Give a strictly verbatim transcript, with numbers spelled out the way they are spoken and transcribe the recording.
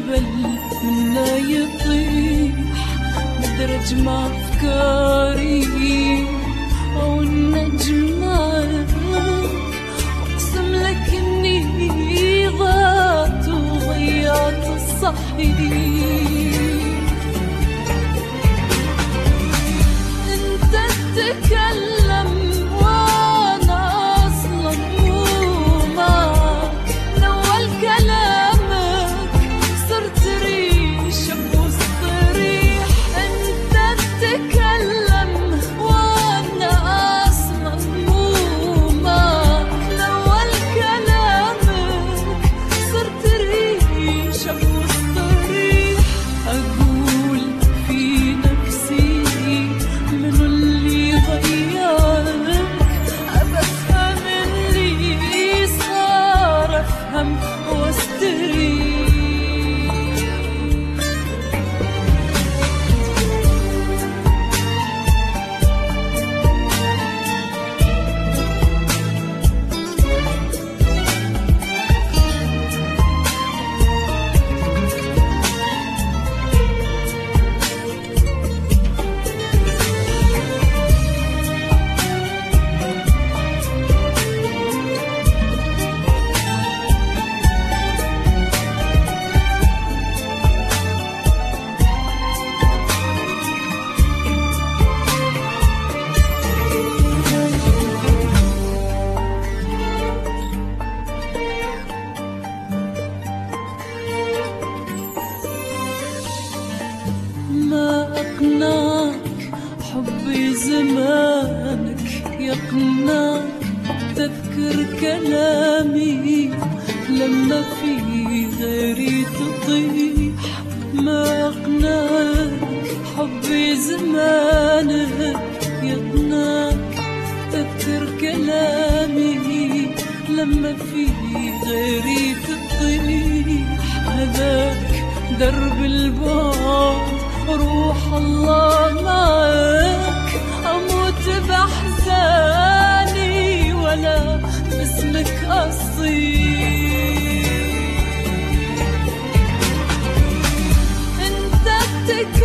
جبل منا يطيح مدرج مع أفكاري أو النجم معك، أقسم لك إني ضاعت وضيعت الصحيح. أنت تتكلم وأنا أصلا مو معك، من أول كلامك صرت ريشة بوسط ريح. أنت تتكلم وأنا أصلا مو معك، من أول كلامك صرت ريشة بوسط ريح. أقول في نفسي منو اللي غيرك، أفهم اللي صار أفهم واستريح. ما أقنعك حبي زمانك يقنعك، تذكر كلامي لما في غيري تطيح. ما أقنعك حبي زمانك يقنعك، تذكر كلامي لما في غيري تطيح. هذاك درب البعد روح الله معك، أموت بأحزاني ولا باسمك أصيح. أنت